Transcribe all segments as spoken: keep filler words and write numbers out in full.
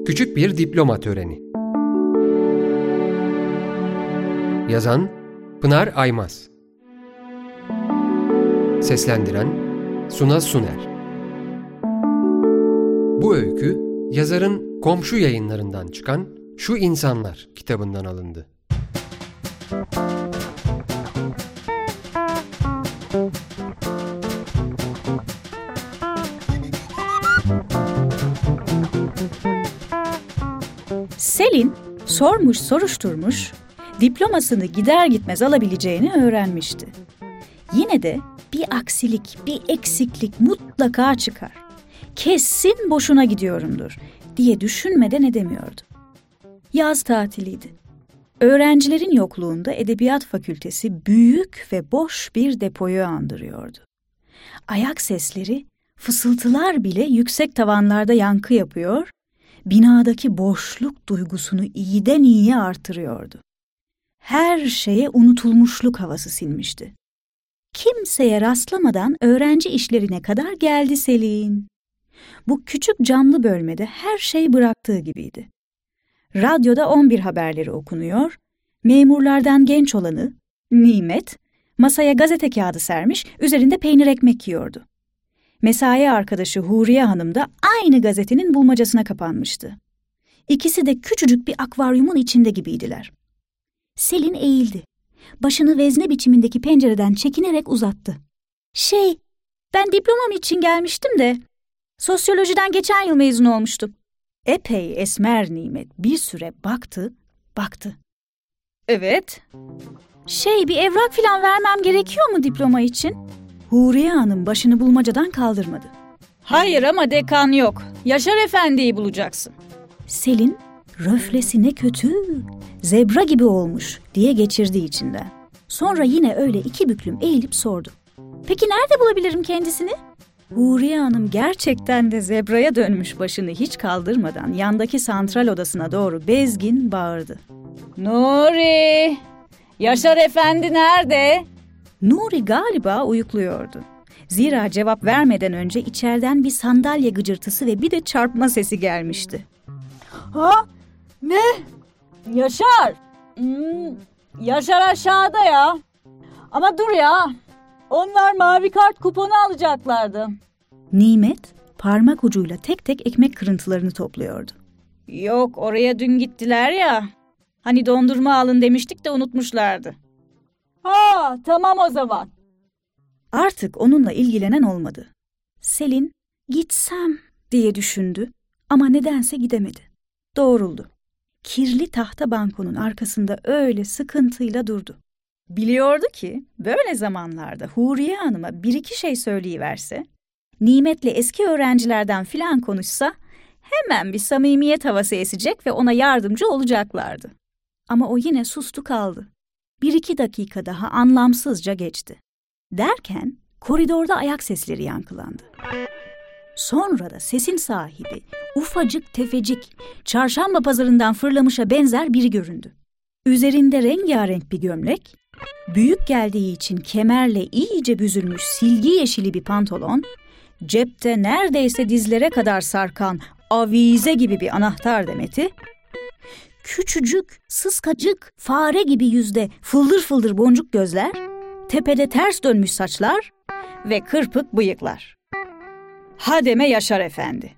Küçük bir diploma töreni. Yazan Pınar Aymaz. Seslendiren Suna Suner. Bu öykü yazarın Komşu Yayınlarından çıkan Şu İnsanlar kitabından alındı. Selin sormuş soruşturmuş, diplomasını gider gitmez alabileceğini öğrenmişti. Yine de bir aksilik, bir eksiklik mutlaka çıkar. Kesin boşuna gidiyorumdur diye düşünmeden edemiyordu. Yaz tatiliydi. Öğrencilerin yokluğunda Edebiyat Fakültesi büyük ve boş bir depoyu andırıyordu. Ayak sesleri, fısıltılar bile yüksek tavanlarda yankı yapıyor, binadaki boşluk duygusunu iyiden iyiye artırıyordu. Her şeye unutulmuşluk havası sinmişti. Kimseye rastlamadan öğrenci işlerine kadar geldi Selin. Bu küçük camlı bölmede her şey bıraktığı gibiydi. Radyoda on bir haberleri okunuyor, memurlardan genç olanı, Nimet, masaya gazete kağıdı sermiş, üzerinde peynir ekmek yiyordu. Mesai arkadaşı Huriye Hanım da aynı gazetenin bulmacasına kapanmıştı. İkisi de küçücük bir akvaryumun içinde gibiydiler. Selin eğildi. Başını vezne biçimindeki pencereden çekinerek uzattı. Şey, ben diplomam için gelmiştim de, sosyolojiden geçen yıl mezun olmuştum. Epey esmer Nimet bir süre baktı, baktı. Evet. Şey, bir evrak falan vermem gerekiyor mu diploma için? Huriye Hanım başını bulmacadan kaldırmadı. Hayır ama dekan yok. Yaşar Efendi'yi bulacaksın. Selin, röflesi ne kötü, zebra gibi olmuş diye geçirdi içinden. Sonra yine öyle iki büklüm eğilip sordu. Peki nerede bulabilirim kendisini? Huriye Hanım gerçekten de zebraya dönmüş başını hiç kaldırmadan yandaki santral odasına doğru bezgin bağırdı. Nuri! Yaşar Efendi nerede? Nuri galiba uyukluyordu. Zira cevap vermeden önce içeriden bir sandalye gıcırtısı ve bir de çarpma sesi gelmişti. Ha? Ne? Yaşar! Hmm, Yaşar aşağıda ya. Ama dur ya. Onlar mavi kart kuponu alacaklardı. Nimet parmak ucuyla tek tek ekmek kırıntılarını topluyordu. Yok, oraya dün gittiler ya. Hani dondurma alın demiştik de unutmuşlardı. Ha, tamam o zaman. Artık onunla ilgilenen olmadı. Selin gitsem diye düşündü ama nedense gidemedi. Doğruldu. Kirli tahta bankonun arkasında öyle sıkıntıyla durdu. Biliyordu ki böyle zamanlarda Huriye Hanım'a bir iki şey söyleyiverse, Nimet'le eski öğrencilerden filan konuşsa hemen bir samimiyet havası esecek ve ona yardımcı olacaklardı. Ama o yine sustu kaldı. Bir iki dakika daha anlamsızca geçti. Derken koridorda ayak sesleri yankılandı. Sonra da sesin sahibi ufacık tefecik, çarşamba pazarından fırlamışa benzer biri göründü. Üzerinde rengarenk bir gömlek, büyük geldiği için kemerle iyice büzülmüş silgi yeşili bir pantolon, cepte neredeyse dizlere kadar sarkan avize gibi bir anahtar demeti, küçücük, sıskacık, fare gibi yüzde fıldır fıldır boncuk gözler, tepede ters dönmüş saçlar ve kırpık bıyıklar. Hademe Yaşar Efendi.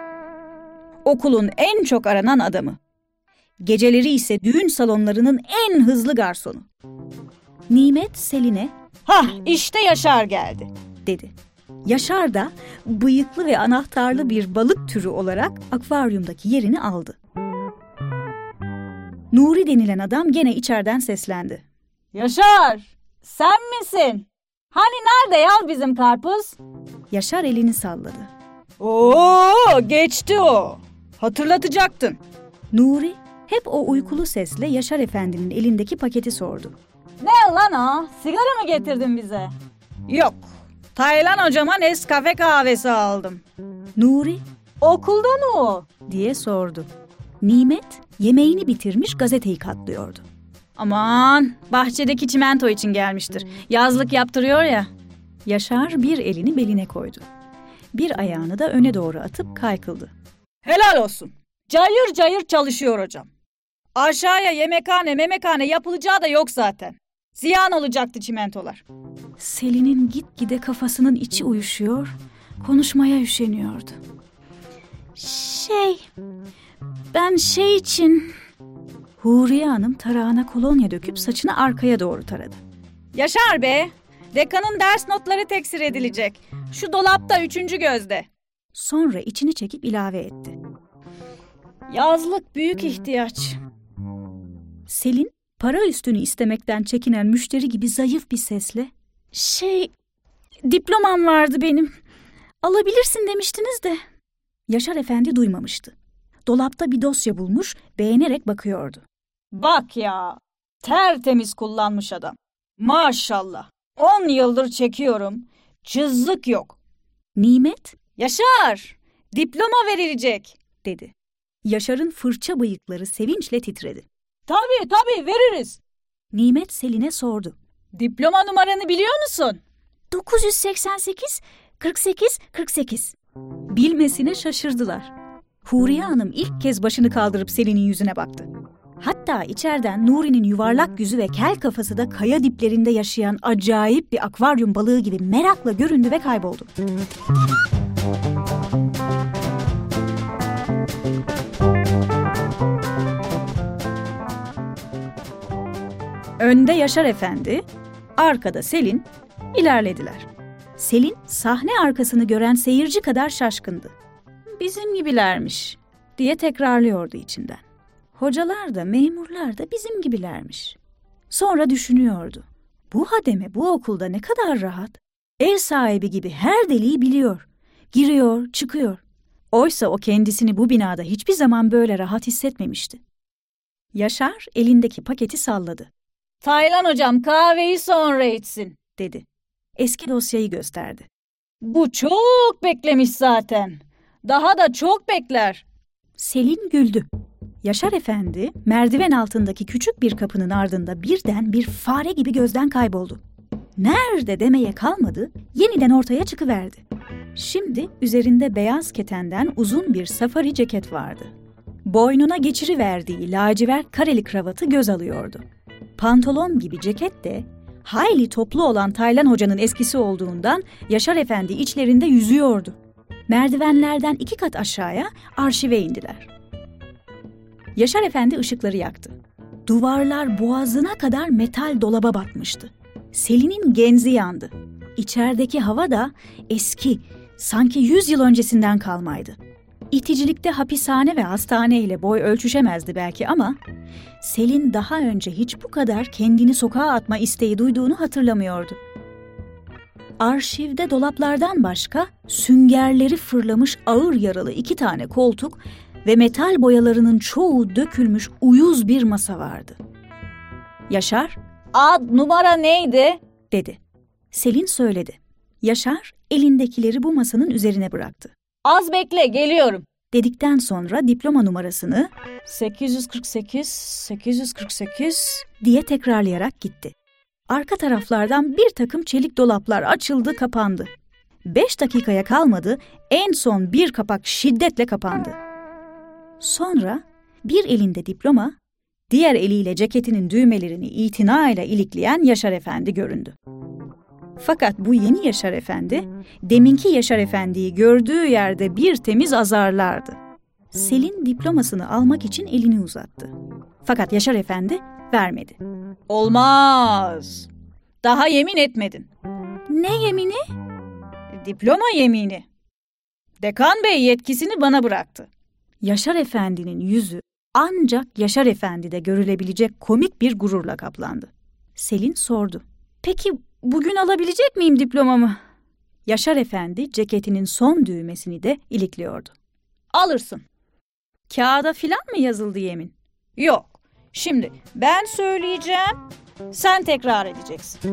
Okulun en çok aranan adamı. Geceleri ise düğün salonlarının en hızlı garsonu. Nimet Selin'e, "Hah, işte Yaşar geldi," dedi. Yaşar da bıyıklı ve anahtarlı bir balık türü olarak akvaryumdaki yerini aldı. Nuri denilen adam gene içeriden seslendi. "Yaşar, sen misin? Hani nerede ya bizim karpuz?" Yaşar elini salladı. "Oo, geçti o. Hatırlatacaktın." Nuri hep o uykulu sesle Yaşar Efendi'nin elindeki paketi sordu. "Ne lan o? Sigara mı getirdin bize?" "Yok. Taylan hocama Nescafe kahvesi aldım." Nuri, "Okulda mı o?" diye sordu. Nimet yemeğini bitirmiş gazeteyi katlıyordu. "Aman, bahçedeki çimento için gelmiştir. Yazlık yaptırıyor ya." Yaşar bir elini beline koydu. Bir ayağını da öne doğru atıp kaykıldı. "Helal olsun. Cayır cayır çalışıyor hocam. Aşağıya yemekhane memekhane yapılacağı da yok zaten. Ziyan olacaktı çimentolar. Selin'in gitgide kafasının içi uyuşuyor, konuşmaya üşeniyordu. Şey, ben şey için... Huriye Hanım tarağına kolonya döküp saçını arkaya doğru taradı. Yaşar be, dekanın ders notları teksir edilecek. Şu dolapta üçüncü gözde. Sonra içini çekip ilave etti. Yazlık büyük ihtiyaç. Selin para üstünü istemekten çekinen müşteri gibi zayıf bir sesle Şey, diplomam vardı benim. Alabilirsin demiştiniz de. Yaşar Efendi duymamıştı. Dolapta bir dosya bulmuş, beğenerek bakıyordu. Bak ya, tertemiz kullanmış adam. Maşallah, on yıldır çekiyorum. Cızlık yok. Nimet, Yaşar, diploma verilecek, dedi. Yaşar'ın fırça bıyıkları sevinçle titredi. Tabii tabii veririz. Nimet Selin'e sordu. Diploma numaranı biliyor musun? dokuz yüz seksen sekiz kırk sekiz kırk sekiz. Bilmesine şaşırdılar. Huriye Hanım ilk kez başını kaldırıp Selin'in yüzüne baktı. Hatta içeriden Nuri'nin yuvarlak yüzü ve kel kafası da kaya diplerinde yaşayan acayip bir akvaryum balığı gibi merakla göründü ve kayboldu. Önde Yaşar Efendi, arkada Selin ilerlediler. Selin sahne arkasını gören seyirci kadar şaşkındı. Bizim gibilermiş diye tekrarlıyordu içinden. Hocalar da memurlar da bizim gibilermiş. Sonra düşünüyordu. Bu hademe bu okulda ne kadar rahat. Ev sahibi gibi her deliği biliyor. Giriyor, çıkıyor. Oysa o kendisini bu binada hiçbir zaman böyle rahat hissetmemişti. Yaşar elindeki paketi salladı. Taylan hocam kahveyi sonra içsin, dedi. Eski dosyayı gösterdi. Bu çok beklemiş zaten. Daha da çok bekler. Selin güldü. Yaşar Efendi merdiven altındaki küçük bir kapının ardında birden bir fare gibi gözden kayboldu. Nerede demeye kalmadı, yeniden ortaya çıkıverdi. Şimdi üzerinde beyaz ketenden uzun bir safari ceket vardı. Boynuna geçiriverdiği lacivert kareli kravatı göz alıyordu. Pantolon gibi ceket de hayli toplu olan Taylan Hoca'nın eskisi olduğundan Yaşar Efendi içlerinde yüzüyordu. Merdivenlerden iki kat aşağıya arşive indiler. Yaşar Efendi ışıkları yaktı. Duvarlar boğazına kadar metal dolaba batmıştı. Selin'in genzi yandı. İçerideki hava da eski, sanki yüz yıl öncesinden kalmaydı. İticilikte hapishane ve hastane ile boy ölçüşemezdi belki ama Selin daha önce hiç bu kadar kendini sokağa atma isteği duyduğunu hatırlamıyordu. Arşivde dolaplardan başka süngerleri fırlamış ağır yaralı iki tane koltuk ve metal boyalarının çoğu dökülmüş uyuz bir masa vardı. Yaşar, "Ad numara neydi?" dedi. Selin söyledi. Yaşar elindekileri bu masanın üzerine bıraktı. "Az bekle, geliyorum." dedikten sonra diploma numarasını sekiz yüz kırk sekiz, sekiz yüz kırk sekiz diye tekrarlayarak gitti. Arka taraflardan bir takım çelik dolaplar açıldı, kapandı. Beş dakikaya kalmadı, en son bir kapak şiddetle kapandı. Sonra bir elinde diploma, diğer eliyle ceketinin düğmelerini itinayla ilikleyen Yaşar Efendi göründü. Fakat bu yeni Yaşar Efendi, deminki Yaşar Efendi'yi gördüğü yerde bir temiz azarlardı. Selin diplomasını almak için elini uzattı. Fakat Yaşar Efendi vermedi. "Olmaz. Daha yemin etmedin." "Ne yemini?" "Diploma yemini. Dekan Bey yetkisini bana bıraktı." Yaşar Efendi'nin yüzü ancak Yaşar Efendi'de görülebilecek komik bir gururla kaplandı. Selin sordu. "Peki bugün alabilecek miyim diplomamı?" Yaşar Efendi ceketinin son düğmesini de ilikliyordu. "Alırsın." "Kağıda filan mı yazıldı yemin?" "Yok. Şimdi ben söyleyeceğim, sen tekrar edeceksin."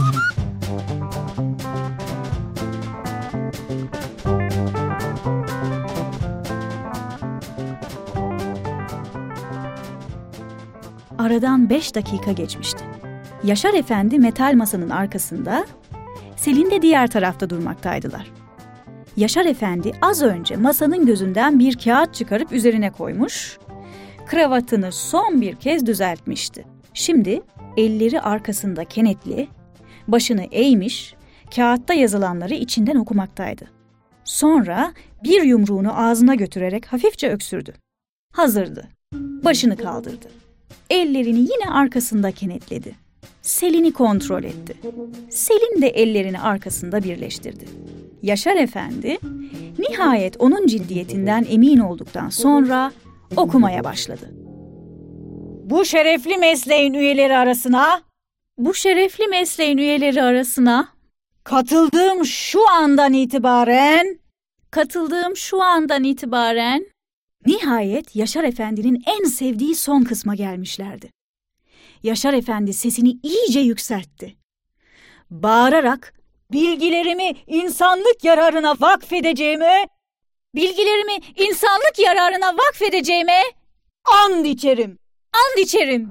Aradan beş dakika geçmişti. Yaşar Efendi metal masanın arkasında, Selin de diğer tarafta durmaktaydılar. Yaşar Efendi az önce masanın gözünden bir kağıt çıkarıp üzerine koymuş, kravatını son bir kez düzeltmişti. Şimdi elleri arkasında kenetli, başını eğmiş, kağıtta yazılanları içinden okumaktaydı. Sonra bir yumruğunu ağzına götürerek hafifçe öksürdü. Hazırdı. Başını kaldırdı. Ellerini yine arkasında kenetledi. Selin'i kontrol etti. Selin de ellerini arkasında birleştirdi. Yaşar Efendi nihayet onun ciddiyetinden emin olduktan sonra okumaya başladı. Bu şerefli mesleğin üyeleri arasına, Bu şerefli mesleğin üyeleri arasına katıldığım şu andan itibaren, katıldığım şu andan itibaren nihayet Yaşar Efendi'nin en sevdiği son kısma gelmişlerdi. Yaşar Efendi sesini iyice yükseltti. Bağırarak bilgilerimi insanlık yararına vakfedeceğime, bilgilerimi insanlık yararına vakfedeceğime and içerim. and içerim.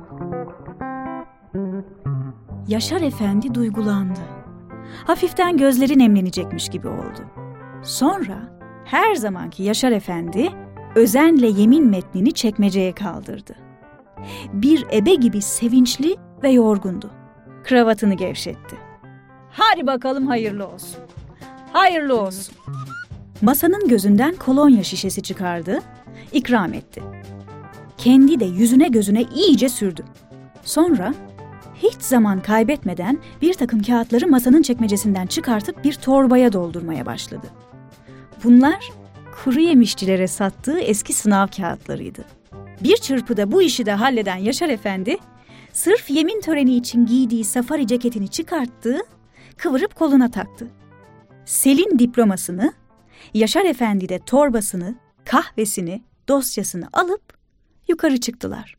Yaşar Efendi duygulandı. Hafiften gözleri nemlenecekmiş gibi oldu. Sonra her zamanki Yaşar Efendi özenle yemin metnini çekmeceye kaldırdı. Bir ebe gibi sevinçli ve yorgundu. Kravatını gevşetti. Hadi bakalım hayırlı olsun. Hayırlı olsun. Masanın gözünden kolonya şişesi çıkardı, ikram etti. Kendi de yüzüne gözüne iyice sürdü. Sonra hiç zaman kaybetmeden bir takım kağıtları masanın çekmecesinden çıkartıp bir torbaya doldurmaya başladı. Bunlar kuru yemişçilere sattığı eski sınav kağıtlarıydı. Bir çırpıda bu işi de halleden Yaşar Efendi, sırf yemin töreni için giydiği safari ceketini çıkarttı, kıvırıp koluna taktı. Selin diplomasını, Yaşar Efendi de torbasını, kahvesini, dosyasını alıp yukarı çıktılar.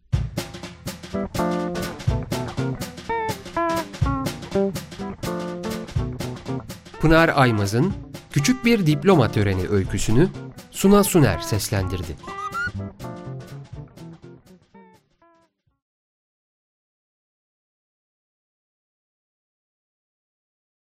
Pınar Aymaz'ın Küçük Bir Diploma Töreni öyküsünü Suna Suner seslendirdi.